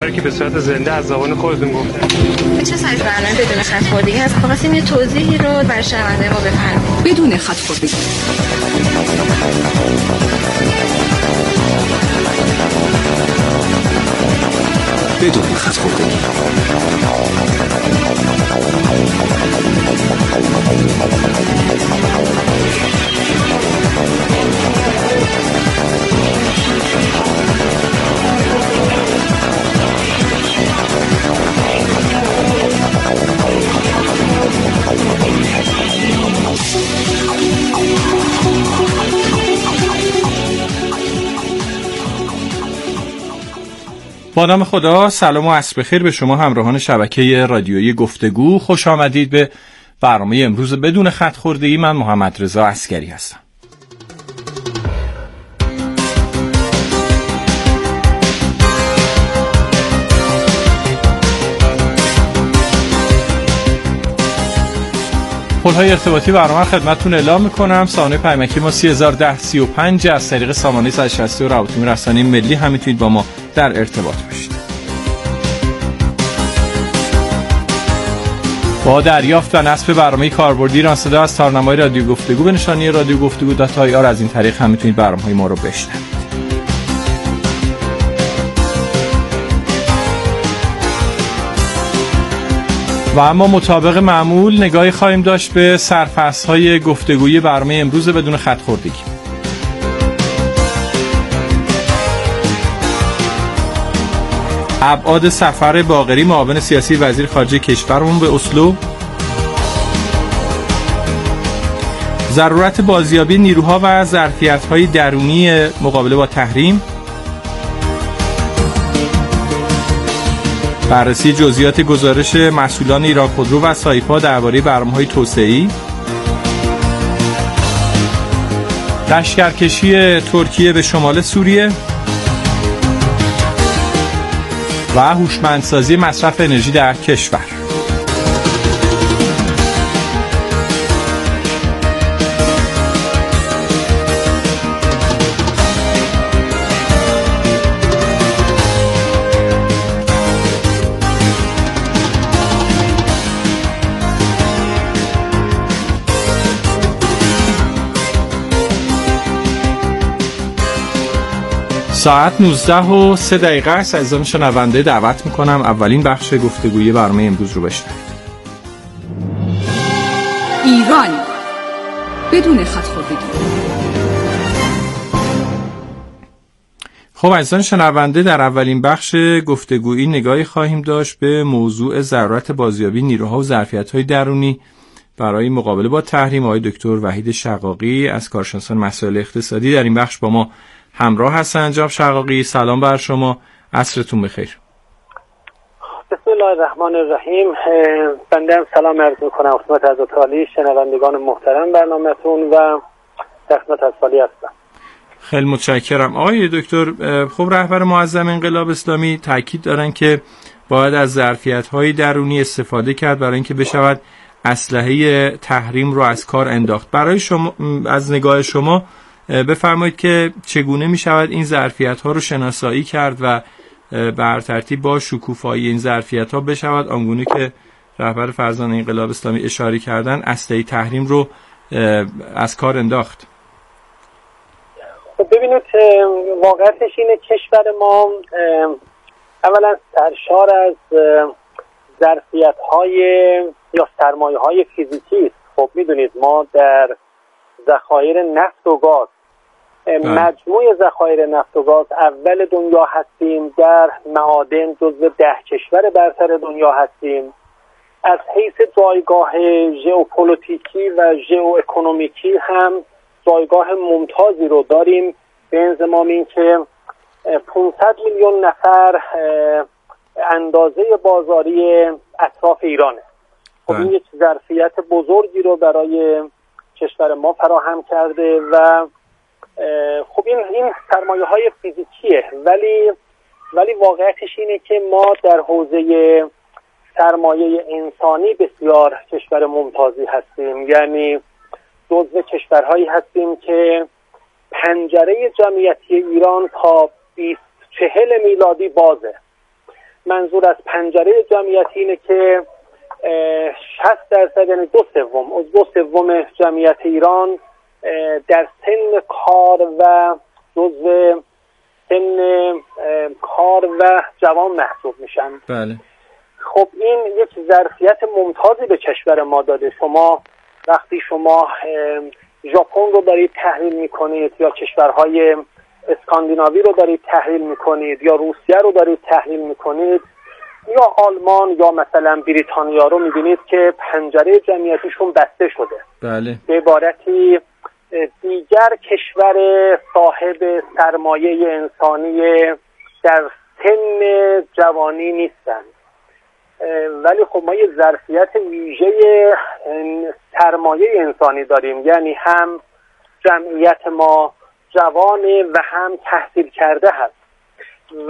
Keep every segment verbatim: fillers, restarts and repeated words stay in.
که به صورت زنده از زبان خودتون گفتن. چه سایز برنامه بدون خط‌خوردگی هست؟ خواستیم یه توضیحی رو برای شنونده ما بفرمایید. بدون خط‌خوردگی. بدون خط‌خوردگی. با نام خدا، سلام و عصر بخیر به شما همراهان شبکه رادیویی گفتگو. خوش آمدید به برنامه امروز بدون خط‌خوردگی. من محمد رضا عسکری هستم. پل‌های ارتباطی برنامه خدمتتون اعلام می‌کنم. سامانه پیامکی ما سه هزار و ده سی و پنج، از طریق سامانه صد و شصت و روابط رسانه‌ای ملی هم میتونید با ما در ارتباط باشید. با دریافت و نصب برنامه کاربردی ایران صدا از تارنمای رادیو گفتگو به نشانی رادیو گفتگو دات آی آر از این طریق هم میتونید برنامه‌های ما رو بشنوید. و اما مطابق معمول نگاهی خواهیم داشت به سرفصل‌های گفتگویی برنامه امروز بدون خط‌خوردگی. ابعاد سفر باقری معاون سیاسی وزیر خارجه کشورمون به اسلو، ضرورت بازیابی نیروها و ظرفیت‌های درونی مقابله با تحریم، بررسی جزئیات گزارش مسئولان ایران خودرو و سایپا درباره برنامه‌های توسعه‌ای، لشکرکشی ترکیه به شمال سوریه و هوشمندسازی مصرف انرژی در کشور. ساعت نوزده و سه دقیقه است. عزیزان شنونده دعوت میکنم اولین بخش گفتگویی برنامه امروز رو بشنوید. ایران بدون خط‌خوردگی. خب عزیزان شنونده، در اولین بخش گفتگویی نگاهی خواهیم داشت به موضوع ضرورت بازیابی نیروها و ظرفیت‌های درونی برای مقابله با تحریم. آقای دکتر وحید شقاقی از کارشناسان مسائل اقتصادی در این بخش با ما همراه هستند. جناب شقاقی سلام بر شما، عصرتون بخیر. بسم الله الرحمن الرحیم. بنده هم سلام عرض میکنم خدمت حضرت عالی، شنوندگان محترم برنامه‌تون و در خدمت حضرت عالی هستم. خیلی متشکرم. آقای دکتر، خب رهبر معظم انقلاب اسلامی تاکید دارن که باید از ظرفیت‌های درونی استفاده کرد برای اینکه بشود اسلحه تحریم رو از کار انداخت. برای شما از نگاه شما بفرمایید که چگونه می شود این ظرفیت ها رو شناسایی کرد و بر ترتیب با شکوفایی این ظرفیت ها بشود آنگونه که رهبر فرزان انقلاب اسلامی اشاره کردن اسلحه تحریم رو از کار انداخت. خب ببینید، واقعیتش اینه کشور ما اولا سرشار از ظرفیت های یا سرمایه های فیزیکی است. خب میدونید ما در ذخایر نفت و گاز، مجموع ذخایر نفت و گاز اول دنیا هستیم، در معادن جزو ده کشور برتر دنیا هستیم. از حیث جایگاه ژئوپلیتیکی و ژئواکونومیکی هم جایگاه ممتازی رو داریم، به انضمام این که پانصد میلیون نفر اندازه بازاری اطراف ایرانه. خب این یک ظرفیت بزرگی رو برای کشور ما فراهم کرده و خب این این سرمایه های فیزیکیه، ولی ولی واقعیتش اینه که ما در حوزه سرمایه انسانی بسیار کشور ممتازی هستیم. یعنی جزو کشورهایی هستیم که پنجره جمعیتی ایران تا بیست چهل میلادی بازه. منظور از پنجره جمعیتی اینه که شصت درصد یعنی دو سوم از دو سوم جمعیت ایران در سن کار و جزء سن کار و جوان محسوب میشن. بله. خب این یک ظرفیت ممتازی به کشور ما داده. شما وقتی شما ژاپن رو دارید تحلیل میکنید یا کشورهای اسکاندیناوی رو دارید تحلیل میکنید یا روسیه رو دارید تحلیل میکنید یا آلمان یا مثلا بریتانیا رو میبینید که پنجره جمعیتیشون بسته شده. بله. به عبارتی دیگر کشور صاحب سرمایه انسانی در سن جوانی نیستند، ولی خب ما یه ظرفیت ویژه سرمایه انسانی داریم، یعنی هم جمعیت ما جوانه و هم تحصیل کرده هست و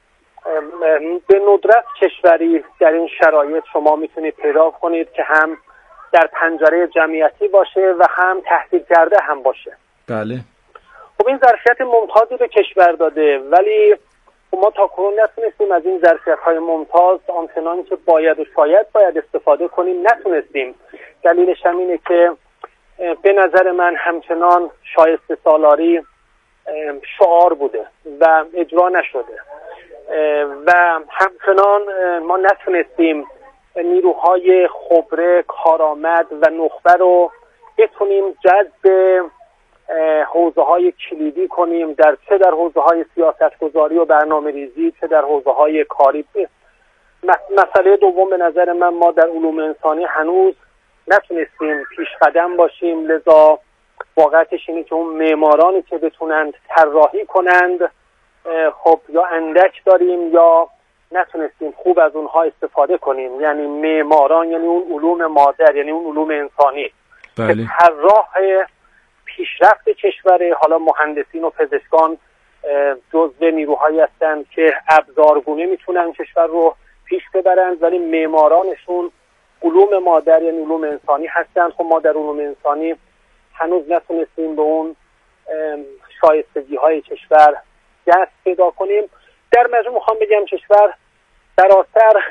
به ندرت کشوری در این شرایط شما میتونید پیدا کنید که هم در پنجره جمعیتی باشه و هم تحصیل کرده هم باشه. بله. خب این ظرفیت ممتازی به کشور داده، ولی ما تا کنون نتونستیم از این ظرفیت‌های ممتاز آنچنان که باید و شاید باید استفاده کنیم نتونستیم. دلیلش هم اینه که به نظر من همچنان شایسته سالاری شعار بوده و اجرا نشده و همچنان ما نتونستیم نیروهای خبره، کارآمد و نخبه رو بتونیم جذب حوزه‌های کلیدی کنیم، در چه در حوزه‌های سیاست‌گذاری و برنامه‌ریزی، چه در حوزه‌های کاری. مسئله دوم به نظر من ما در علوم انسانی هنوز نتونستیم پیش قدم باشیم، لذا واقعیتش اینه که اون معمارانی که بتونند طراحی کنند خب یا اندک داریم یا نتونستیم خوب از اونها استفاده کنیم، یعنی معماران، یعنی اون علوم مادر، یعنی اون علوم انسانی. بله. که طراح پیشرفت کشور. حالا مهندسین و پزشکان جزو نیروهایی هستند که ابزارگونه میتونن کشور رو پیش ببرند، ولی معمارانشون علوم مادر یعنی علوم انسانی هستند. خب ما در علوم انسانی هنوز نتونستیم به اون شایستگی های کشور دست پیدا کنیم. در مجموع میخوام بگم کشور سراسر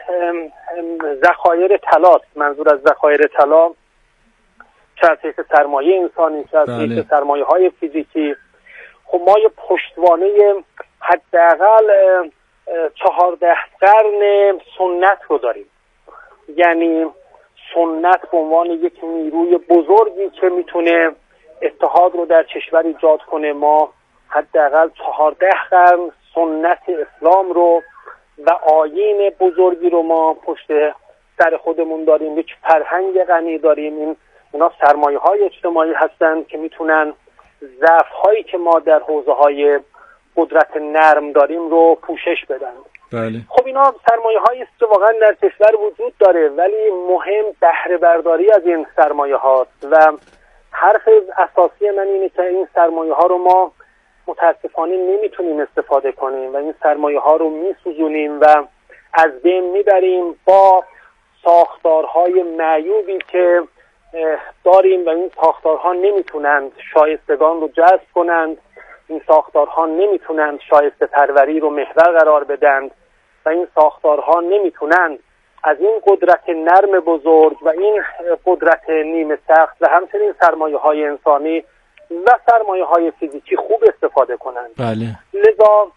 ذخایر طلا، منظور از ذخایر طلا چه از حیث سرمایه انسانی، چه از حیث سرمایه های فیزیکی. خب ما یه پشتوانه حداقل چهارده قرن سنت رو داریم، یعنی سنت به عنوان یک نیروی بزرگی که میتونه اتحاد رو در کشور ایجاد کنه. ما حداقل چهارده قرن سنت اسلام رو و آیین بزرگی رو ما پشت سر خودمون داریم، یک فرهنگ غنی داریم. این اونا سرمایه های اجتماعی هستند که میتونن ضعف هایی که ما در حوزه های قدرت نرم داریم رو پوشش بدن. بله. خب اینا سرمایه هایی است که واقعا در کشور وجود داره، ولی مهم بهره برداری از این سرمایه هاست و حرف اساسی من اینه که این سرمایه ها رو ما متاسفانه نمیتونیم استفاده کنیم و این سرمایه ها رو میسوزونیم و از بین میبریم با ساختارهای معیوبی که داریم و این ساختارها نمیتونند شایستگان رو جذب کنند، این ساختارها نمیتونند شایسته پروری رو محور قرار بدند و این ساختارها نمیتونند از این قدرت نرم بزرگ و این قدرت نیمه سخت و همچنین سرمایه های انسانی و سرمایه های فیزیکی خوب استفاده کنند. بله. لذا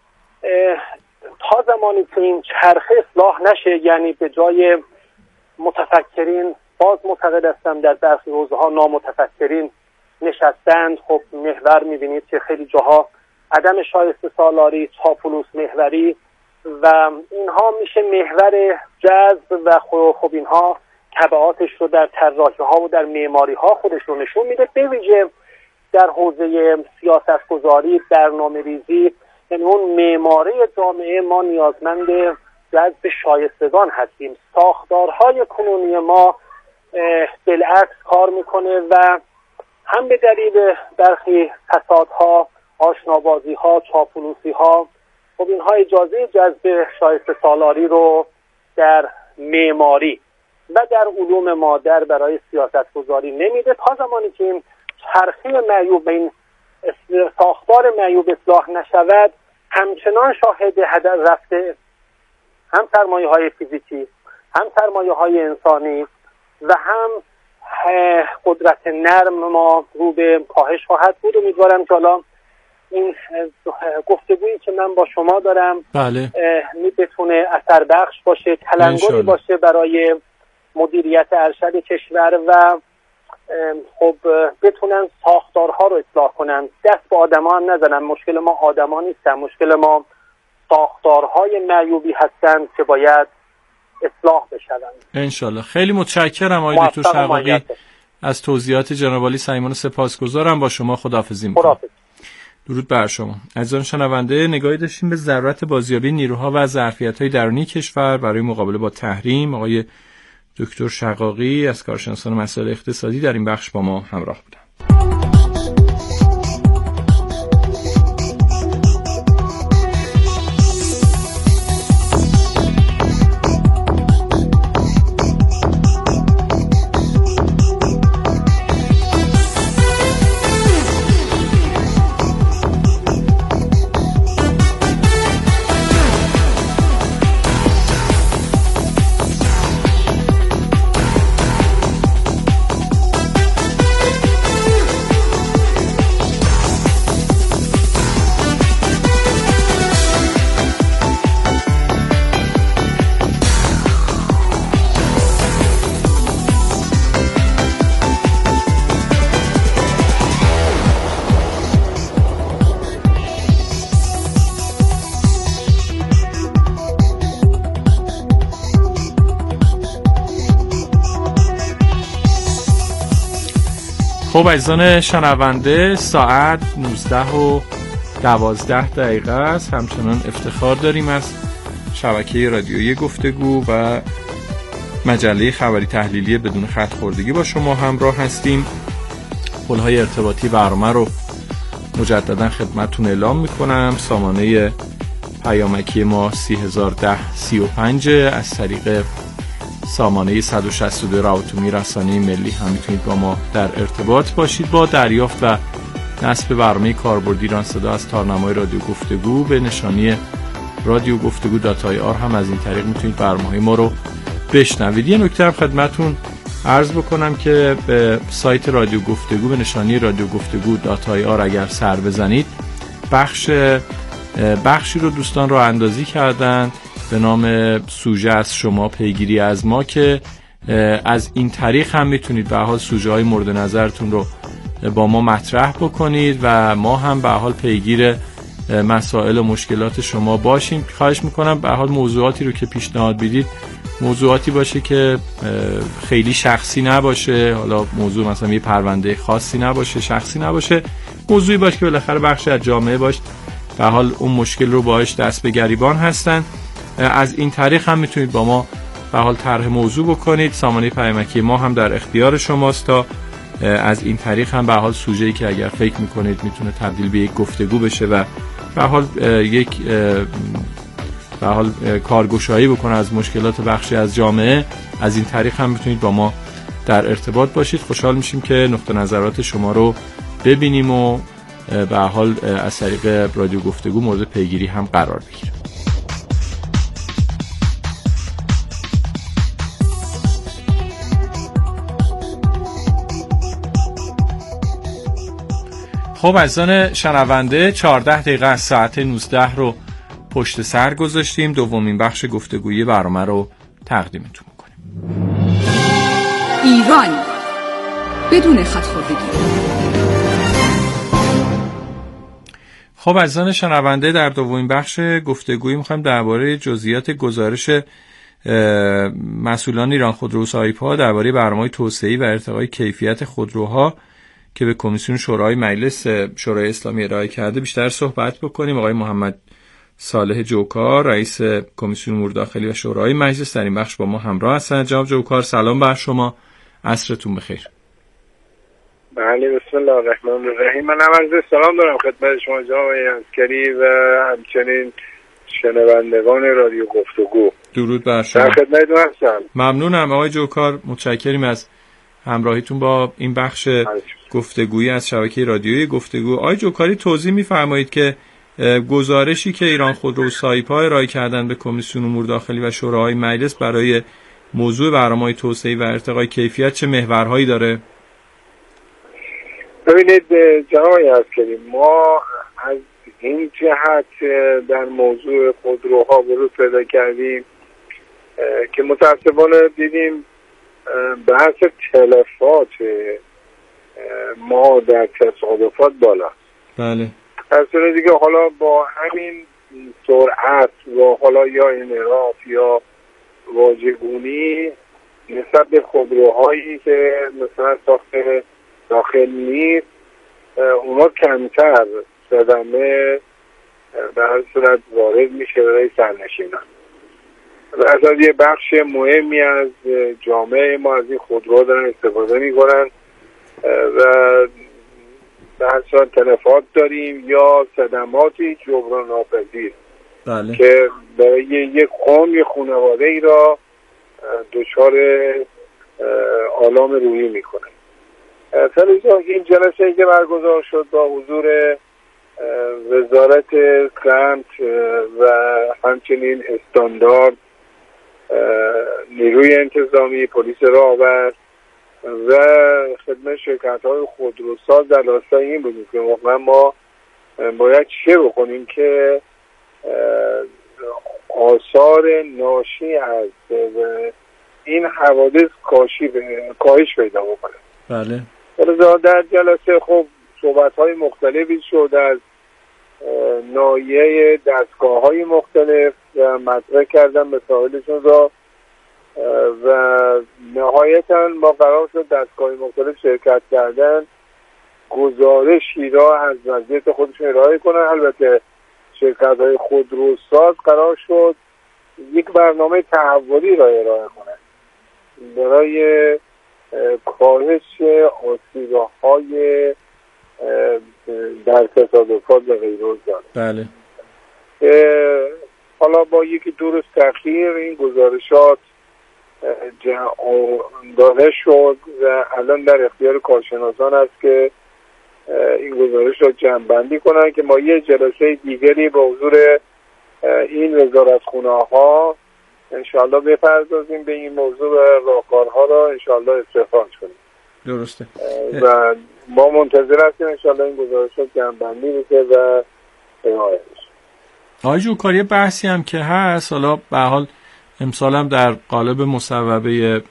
تا زمانی که این چرخه اصلاح نشه، یعنی به جای متفکرین، باز معتقد هستم در برخی حوزه ها نامتفکرین نشستند، خب محور میبینید که خیلی جاها عدم شایسته سالاری، چاپلوس محوری و اینها میشه محور جذب و خب اینها تبعاتش رو در طراحی ها و در معماری ها خودش رو نشون میده. به ویژه در حوزه سیاست گذاری، برنامه ریزی، یعنی اون معماری جامعه ما نیازمند جذب شایستگان هستیم. ساختارهای کنونی ما بالعکس کار میکنه و هم به دلیل برخی فسادها، آشنابازیها، چاپلوسیها، خب اینها اجازه جذب شایسته سالاری رو در معماری و در علوم مادر برای سیاست گذاری نمیده. تا زمانی که این چرخه معیوب، این ساختار معیوب اصلاح نشود، همچنان شاهد هدر رفته هم سرمایه های فیزیکی، هم سرمایه های انسانی و هم قدرت نرم ما رو به کاهش خواهد بود. امیدوارم که حالا این گفتگویی که من با شما دارم بله بتونه اثر بخش باشه، تلنگری باشه برای مدیریت ارشد کشور و خب بتونن ساختارها رو اصلاح کنن. دست به آدما هم نزنن. مشکل ما آدما نیستن، مشکل ما ساختارهای معیوبی هستن که باید اصلاح بشن. انشالله. خیلی متشکرم آقای دکتر شقاقی از توضیحات جناب عالی. صمیمانه سپاسگزارم. با شما خداحافظی می‌کنم. درود بر شما. عزیزان شنونده، نگاهی داشتیم به ضرورت بازیابی نیروها و ظرفیت‌های درونی کشور برای مقابله با تحریم. آقای دکتر شقاقی از کارشناسان مسائل اقتصادی در این بخش با ما همراه بودند. خب عزیزان شنونده، ساعت نوزده و دوازده دقیقه است. همچنان افتخار داریم از شبکه رادیویی گفتگو و مجله خبری تحلیلی بدون خط خوردگی با شما همراه هستیم. پل‌های ارتباطی برنامه رو مجددا خدمتتون اعلام میکنم. سامانه پیامکی ما سه هزار و ده سی و پنج، از طریق سامانه صد و شصت و دو رابطه‌عمومی رسانه ملی هم میتونید با ما در ارتباط باشید. با دریافت و نصب برنامه کاربردی ایران صدا از تارنمای رادیو گفتگو به نشانی رادیو گفتگو دات آی آر هم از این طریق میتونید برنامه‌های ما رو بشنوید. یه نکته هم خدمتتون عرض بکنم که به سایت رادیو گفتگو به نشانی رادیو گفتگو دات آی آر اگر سر بزنید، بخش بخشی رو دوستان راه اندازی کردن به نام سوژه از شما پیگیری از ما که از این طریق هم میتونید به حال سوژه های مورد نظرتون رو با ما مطرح بکنید و ما هم به حال پیگیر مسائل و مشکلات شما باشیم. خواهش میکنم به حال موضوعاتی رو که پیشنهاد بدید موضوعاتی باشه که خیلی شخصی نباشه، حالا موضوع مثلا یه پرونده خاصی نباشه، شخصی نباشه، موضوعی باشه که بالاخره بخشی از جامعه باشه به حال اون مشکل رو باهاش دست به گریبان هستن. از این طریق هم میتونید با ما به حال طرح موضوع بکنید. سامانه پیامکی ما هم در اختیار شماست تا از این طریق هم به حال سوژه‌ای که اگر فکر میکنید میتونه تبدیل به یک گفتگو بشه و به حال یک به حال کارگشایی بکنه از مشکلات بخشی از جامعه، از این طریق هم میتونید با ما در ارتباط باشید. خوشحال میشیم که نقطه نظرات شما رو ببینیم و به حال از طریق رادیو گفتگو مورد پیگیری هم قرار بگیریم. خب عزیزان شنونده، چهارده دقیقه از ساعت نوزده رو پشت سر گذاشتیم. دومین بخش گفتگویی برنامه رو تقدیمتون میکنیم. ایران بدون خط خوردگی. خب عزیزان شنونده، در دومین بخش گفتگویی میخوایم درباره جزئیات گزارش مسئولان ایران خودرو سایپا درباره برنامه‌های توسعه‌ای و ارتقای کیفیت خودروها که به کمیسیون شورای مجلس شورای اسلامی ارائه کرده بیشتر صحبت بکنیم. آقای محمد صالح جوکار، رئیس کمیسیون امور داخلی و شورای مجلس، در این بخش با ما همراه هستند. جناب جوکار سلام بر شما، عصرتون بخیر. بله، بسم الله الرحمن الرحیم. من هم عرض سلام دارم خدمت شما جناب عسکری و همچنین شنوندگان رادیو گفتگو. درود بر شما. در خدمتتون هستم. ممنونم آقای جوکار، متشکریم از همراهیتون با این بخش گفتگویی از شبکه رادیویی گفتگو. آقای جوکاری توضیح می‌فرمایید که گزارشی که ایران خودرو و سایپا ارائه کردن به کمیسیون امور داخلی و شوراهای مجلس برای موضوع برنامه‌های توسعه و ارتقای کیفیت چه محورهایی داره؟ ببینید جناب عسکری، ما از این جهت در موضوع خودروها ورود پیدا کردیم که متاسفانه دیدیم بحث تلفات ما در تصادفات بالا. بله. از طور دیگه حالا با همین سرعت و حالا یا انحراف یا واژگونی نسبت به خودروهایی که مثلا ساخت داخل نیست، اونا کمتر صدمه به هر صورت وارد میشه برای سرنشینان. از یه بخش مهمی از جامعه ما از این خودروها دارن استفاده میکنن و به هر صورت تلفات داریم یا صدماتی جبران ناپذیر. بله. که برای یک قوم یا خانواده ای را دچار آلام روحی میکنه. تلویزیون این جلسه که برگزار شد با حضور وزارت سمت و همچنین استاندارد، نیروی انتظامی، پلیس راهبر و خدمت شرکت‌های خودروساز در راستای این بودیم که واقعا ما باید چه بکنیم که آثار ناشی از این حوادث کاشی کاهش پیدا بکنه. بله. در جلسه خب صحبت‌های مختلفی شد از ناحیه دستگاه‌های مختلف و مطرح کردن مسائلشون را و نهایتاً ما قرار شد دستگاه‌های مختلف شرکت کردن گزارشی را از وضعیت خودشون ارائه کنن. البته شرکت‌های خودروساز قرار شد یک برنامه تحولی را ارائه کنن برای کاهش آسیب‌های در تصادفات و غیره. بله. حالا با یکی دو روز تأخیر این گزارشات داده شد و الان در اختیار کارشناسان است که این گزارش را جمع‌بندی کنن که ما یه جلسه دیگری با حضور این وزارتخونه‌ها انشاءالله بپردازیم به این موضوع و راهکارها را انشاءالله استخراج کنیم. درسته. و ما منتظر هستیم انشاءالله این گزارشات جمع‌بندی بشه و ارائه بشه. آقای جوکاری، بحثی هم که هست، حالا به حال امسال هم در قالب مصوبه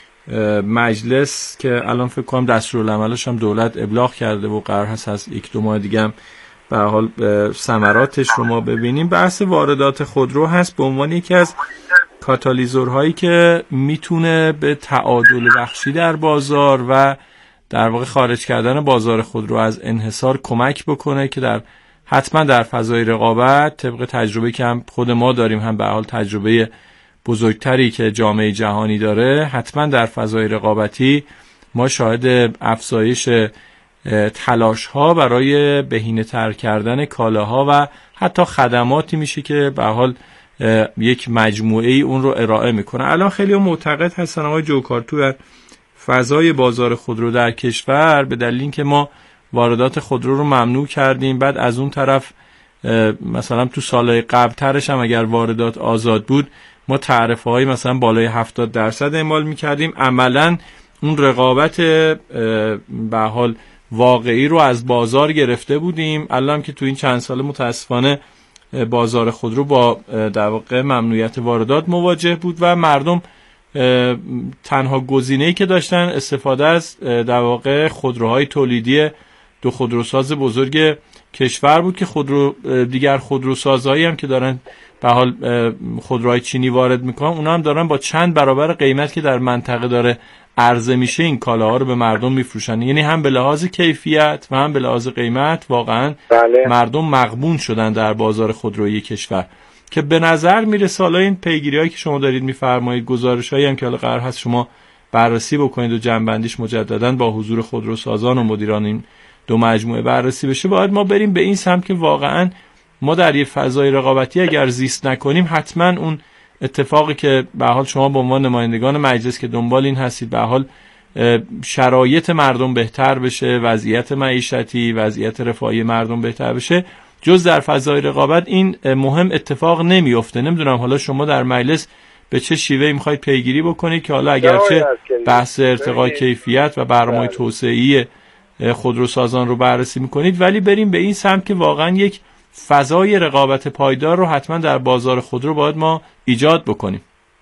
مجلس که الان فکر کنم دستورالعملش هم دولت ابلاغ کرده و قرار هست از یک دو ماه دیگه هم به حال ثمراتش رو ما ببینیم، بحث واردات خودرو هست به عنوان یکی از کاتالیزورهایی که میتونه به تعادل بخشی در بازار و در واقع خارج کردن بازار خودرو از انحصار کمک بکنه که در حتما در فضای رقابت طبق تجربه که هم خود ما داریم هم به حال تجربه بزرگتری که جامعه جهانی داره، حتما در فضای رقابتی ما شاهد افزایش تلاش ها برای بهینه تر کردن کالاها و حتی خدماتی میشه که به حال یک مجموعه ای اون رو ارائه میکنه. الان خیلی معتقد هستن آقای جوکار تو در فضای بازار خودرو در کشور به دلیل اینکه ما واردات خودرو رو ممنوع کردیم، بعد از اون طرف مثلا تو سالهای قبل ترش هم اگر واردات آزاد بود ما تعرفه های مثلا بالای هفتاد درصد اعمال میکردیم، عملا اون رقابت به حال واقعی رو از بازار گرفته بودیم. الان که تو این چند سال متاسفانه بازار خودرو با در واقع ممنوعیت واردات مواجه بود و مردم تنها گزینه‌ای که داشتن استفاده از در واقع خودروهای تولیدی دو خودروساز بزرگ کشور بود که خودرو دیگر خودروسازهایی هم که دارن به حال خودروهای چینی وارد میکنن، اونا هم دارن با چند برابر قیمت که در منطقه داره عرضه میشه این کالاها رو به مردم میفروشن. یعنی هم به لحاظ کیفیت و هم به لحاظ قیمت واقعا بله. مردم مغبون شدن در بازار خودرویی کشور که به نظر میرسه حالا این پیگیری‌هایی که شما دارید میفرمایید، گزارش‌هایی هم که حالا قرار هست شما بررسی بکنید و جمع‌بندیش مجدداً با حضور خودروسازان و مدیران این دو مجموعه بررسی بشه، باید ما بریم به این سمت که واقعاً ما در یه فضای رقابتی اگر زیست نکنیم حتما اون اتفاقی که به حال شما به عنوان نمایندگان مجلس که دنبال این هستید به حال شرایط مردم بهتر بشه، وضعیت معیشتی، وضعیت رفاهی مردم بهتر بشه، جز در فضای رقابت این مهم اتفاق نمیفته. نمیدونم حالا شما در مجلس به چه شیوهی میخواید پیگیری بکنید که حالا اگرچه بحث ارتقای کیفیت و برنامه‌های توسعه‌ای خودروسازان رو بررسی میکنید، ولی بریم به این سمت که واقعا یک فضای رقابت پایدار رو حتما در بازار خودرو باید ما ایجاد بکنیم.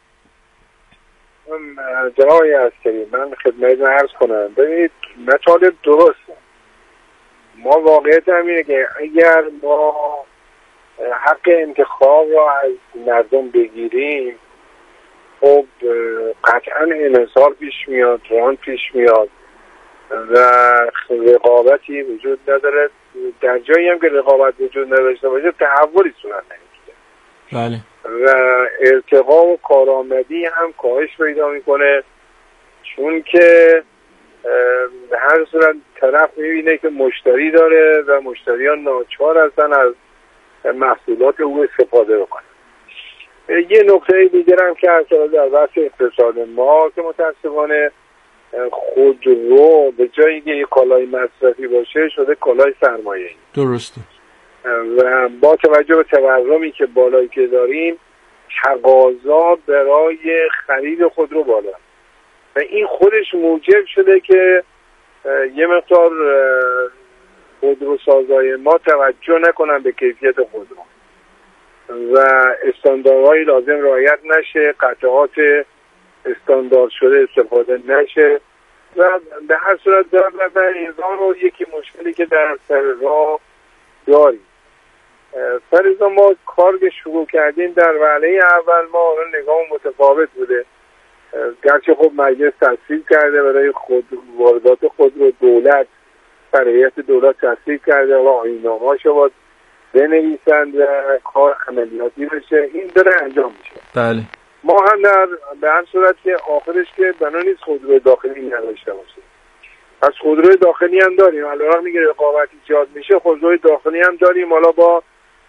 جناب عسکری، من خدمتتون عرض کنم، ببینید مطالب درست، ما واقعیت همینه که اگر ما حق انتخاب را از مردم بگیریم، خب قطعا انحصار پیش میاد، ران پیش میاد و رقابتی وجود نداره. در جایی هم که رقابت وجود نداشته باشه تحولی صورت نمیگیره. بله. و ارتقا و کارآمدی هم کاهش پیدا میکنه، چون که به هر صورت طرف میبینه که مشتری داره و مشتریان ناچار هستن از محصولات او استفاده بکنن. یه نکته دیگر هم که در بحث اقتصاد ما که متاسفانه خودرو به جایی که یه کالای مصرفی باشه شده کالای سرمایه‌ای. درسته. و با توجه به تورمی که بالایی که داریم، تقاضا برای خرید خودرو بالا و این خودش موجب شده که یه مقدار خودروسازای ما توجه نکنن به کیفیت خودرو و استانداردهای لازم رعایت نشه، قطعات استاندارد شده استفاده نشه و به هر صورت در هزار و یکی مشکلی که در سر راه داریم. سر از ما کار که شروع کردیم در وهله اول ما نگاه متفاوت بوده، گرچه خب مجلس تصویب کرده برای خود واردات خود رو دولت برایت دولت تصویب کرده و آیین‌نامه‌اشو باید بنویسند و کار عملیاتی بشه، این داره انجام میشه. بله. ما هم در به هر صورت که آخرش که بنا نیست خودروی داخلی نداشته باشه، پس خودروی داخلی هم داریم. الان میگه رقابت ایجاد میشه، خودروی داخلی هم داریم، حالا با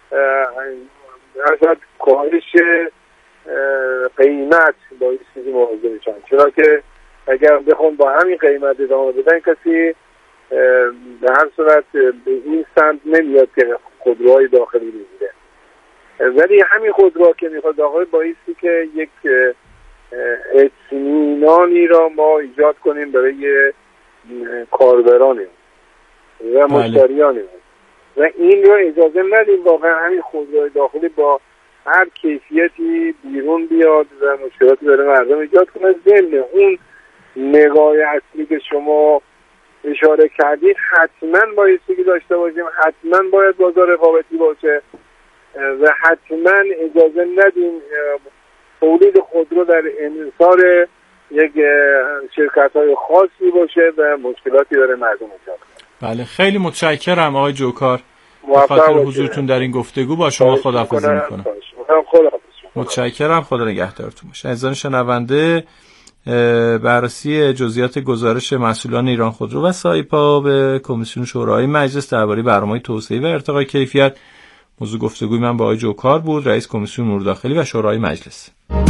ازاد کاهش قیمت با این چیزی مواجه میشن، چرا که اگر بخون با همین قیمت ادامه بدن کسی به هر صورت به این سمت نمیاد که خودروهای داخلی بگیره. ولی همین خودروها که میخواد داخلی بایستی که یک اطمینانی را ما ایجاد کنیم برای کاربرانیم و مشتریانیم و این رو اجازه ندیم واقعا همین خودروهای داخلی با هر کیفیتی بیرون بیاد و مشکلاتی برای مردم ایجاد کنه. ضمن اون نگاه اصلی که شما اشاره کردید حتما بایستی که داشته باشیم، حتما باید بازار رقابتی باشه و حتما اجازه ندیم تولید خودرو در انحصار یک شرکت‌های خاصی باشه و مشکلاتی برای مردم ایجاد کنه. بله، خیلی متشکرم آقای جوکار به خاطر حضورتون در این گفتگو. با شما خداحافظی میکنم. متشکرم، خدا نگهدارتون باشه. عزیزان شنونده، بررسی جزئیات گزارش مسئولان ایران خودرو و سایپا به کمیسیون شورای مجلس درباره برنامه‌های توسعه و ارتقای کیفیت، موضوع گفتگوی من با آقای جوکار بود، رئیس کمیسیون امور داخلی و شورای مجلس.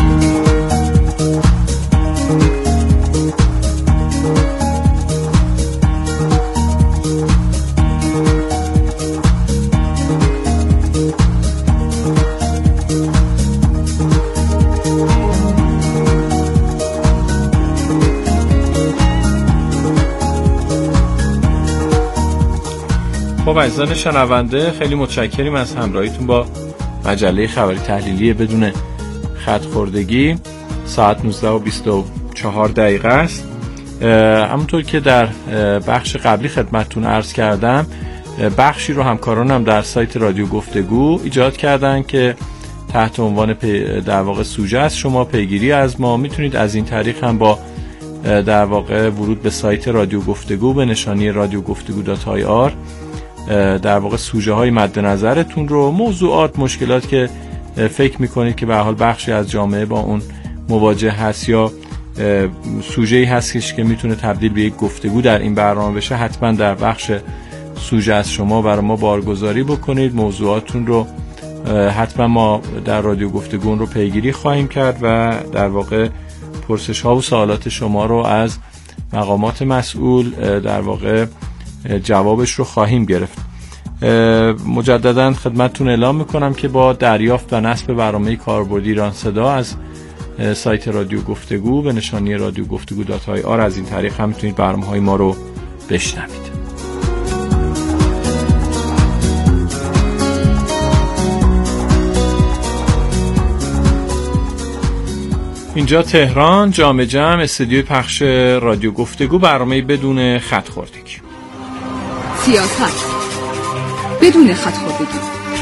خب عزیزان شنونده، خیلی متشکریم از همراهیتون با مجله خبری تحلیلی بدون خط خوردگی. ساعت نوزده و بیست و چهار دقیقه است. همونطور که در بخش قبلی خدمتتون عرض کردم، بخشی رو همکارانم در سایت رادیو گفتگو ایجاد کردن که تحت عنوان در واقع سوژه از شما، پیگیری از ما. میتونید از این طریق هم با در واقع ورود به سایت رادیو گفتگو به نشانی رادیو گفتگو دات آی آر در واقع سوژه های مد نظرتون رو، موضوعات، مشکلات که فکر میکنید که به حال بخشی از جامعه با اون مواجه هست یا سوژه‌ای هستش که میتونه تبدیل به یک گفتگو در این برنامه بشه، حتما در بخش سوژه از شما برای ما بارگذاری بکنید. موضوعاتون رو حتما ما در رادیو گفتگو رو پیگیری خواهیم کرد و در واقع پرسش ها و سوالات شما رو از مقامات مسئول در واقع جوابش رو خواهیم گرفت. مجددا خدمتتون اعلام میکنم که با دریافت و نصب برنامه کاربردی ایران صدا از سایت رادیو گفتگو به نشانی رادیو گفتگو دات آی آر از این طریق هم میتونید برنامه‌های ما رو بشنوید. اینجا تهران، جام جم، استودیوی پخش رادیو گفتگو، برنامه بدون خط خوردگی. سیاست بدون خط خوردگی.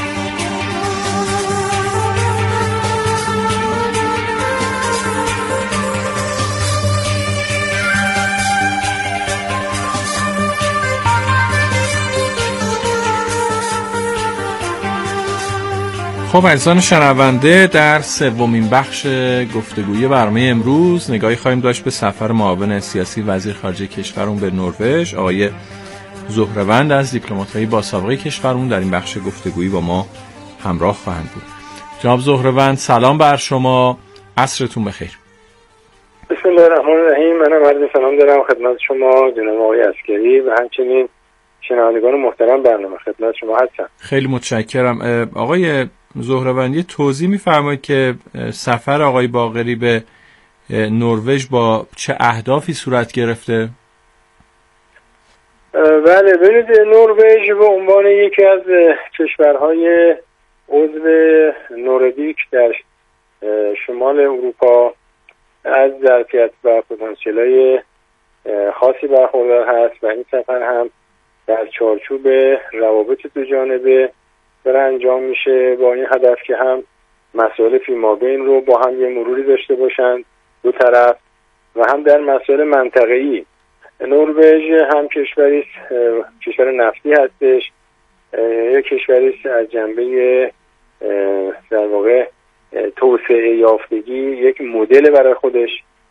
خب عزیزان شنونده، در سومین بخش گفتگوی برنامه امروز نگاهی خواهیم داشت به سفر معاون سیاسی وزیر خارجه کشورمون به نروژ، آقای زهروند از دیپلمات‌های با سابقه کشورمون در این بخش گفتگویی با ما همراه خواهند بود. جناب زهروند سلام بر شما، عصرتون بخیر. بسم الله الرحمن الرحیم. منم عرض سلام دارم خدمت شما جناب آقای عسکری و همچنین شنوندگان محترم برنامه. خدمت شما هستم. خیلی متشکرم. آقای زهروند یه توضیح می‌فرمایید که سفر آقای باقری به نروژ با چه اهدافی صورت گرفته؟ بله، ببینید نروژ به عنوان یکی از کشورهای عضو نوردیک در شمال اروپا از ظرفیت و پتانسیل‌های خاصی برخوردار هست و این سفر هم در چارچوب روابط دو جانبه داره انجام میشه با این هدف که هم مسائل فیمابین رو با هم یه مروری داشته باشن دو طرف و هم در مسائل منطقه‌ای. نروژ هم کشوری کشور نفتی هستش، یک کشوری از جنبه در واقع توسعه یافتگی یک مدل برای خودش،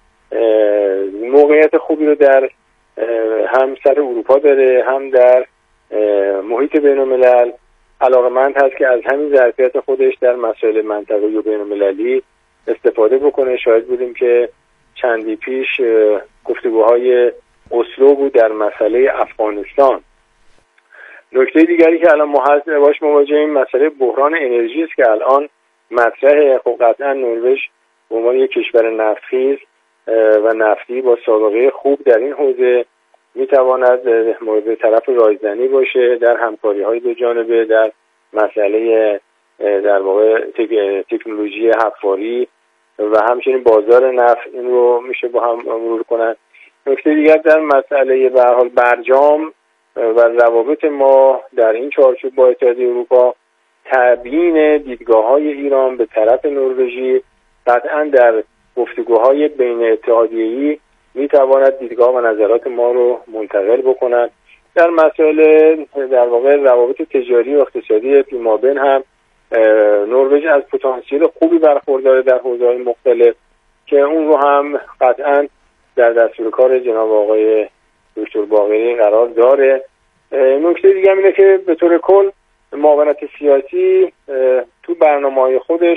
موقعیت خوبی رو در هم سر اروپا داره هم در محیط بین‌الملل، علاقمند هست که از همین ظرفیت خودش در مسائل منطقه‌ای و بین‌المللی استفاده بکنه. شاهد بودیم که چندی پیش گفتگوهای اسلو بود در مسئله افغانستان. نکته دیگری که الان ما باش مواجهیم مسئله بحران انرژی است که الان مطرحه. خب قطعا نروژ به عنوان یک کشور نفتخیز و نفتی با سابقه خوب در این حوزه میتواند مورد طرف رایزنی باشه در همکاری‌های دو جانبه در مسئله در واقع تکنولوژی حفاری و همچنین بازار نفت. این رو میشه با هم مرور کنند. نکته دیگر در مسئله به هر حال برجام و روابط ما در این چارچوب با اتحادیه اروپا، تبیین دیدگاه‌های ایران به طرف نروژی قطعاً در گفتگوهای بین اتحادیه‌ای میتواند دیدگاه و نظرات ما رو منتقل بکنند. در مسائل در واقع روابط تجاری و اقتصادی فیمابین هم نروژ از پتانسیل خوبی برخورداره در حوزه‌های مختلف که اون رو هم قطعاً در دستور کار جناب آقای دکتر باقری قرار داره. نکته دیگه اینه که به طور کل معاونت سیاسی تو برنامه‌های خودش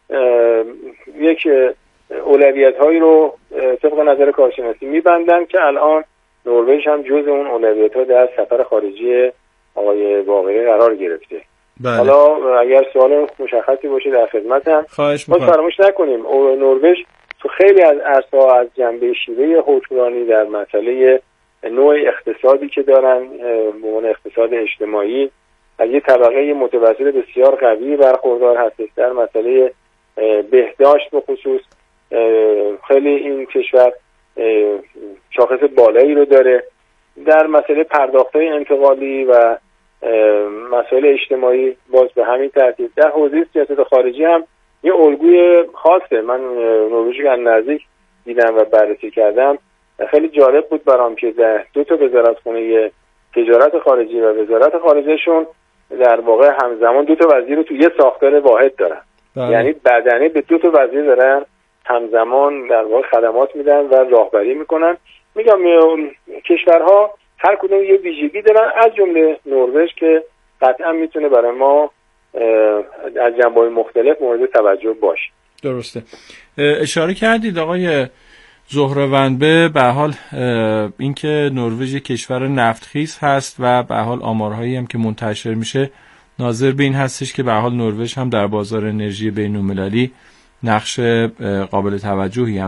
یک اولویت‌هایی رو طبق نظر کارشناسی می‌بندن که الان نروژ هم جزء اون اولویت‌ها در سفر خارجی آقای باقری قرار گرفته. بله. حالا اگر سوال مشخصی باشه در خدمتم. خواهش می‌کنم. ما فراموش نکنیم نروژ تو خیلی از عرصه‌ها از جنبه شیوه حکمرانی در مسئله نوع اقتصادی که دارن به عنوان اقتصاد اجتماعی از یک طبقه متوسط بسیار قوی برخوردار هست. در مسئله بهداشت به خصوص خیلی این کشور شاخص بالایی رو داره. در مسئله پرداخت‌های انتقالی و مسائل اجتماعی باز به همین ترتیب. در حوزه سیاست خارجی هم یه الگوی خاصه. من نروژ رو نزدیک دیدم و بررسی کردم. خیلی جالب بود برام که در دو تا وزارتخونه تجارت خارجی و وزارت خارجهشون در واقع همزمان دو تا وزیر رو تو یه ساختار واحد دارن. بله. یعنی بدنه به دو تا وزیر دارن همزمان در واقع خدمات میدن و راهبری میکنن. میگم کشورها هر کدوم یه ویژگی دارن از جمله نروژ که قطعا میتونه برای ما از جنبه‌های مختلف مورد توجه باشه. درسته. اشاره کردید آقای زهره‌ونبه به حال اینکه نروژ کشور نفتخیز هست و به حال آمارهایی هم که منتشر میشه ناظر به این هستش که به حال نروژ هم در بازار انرژی بین‌المللی نقش قابل توجهی هم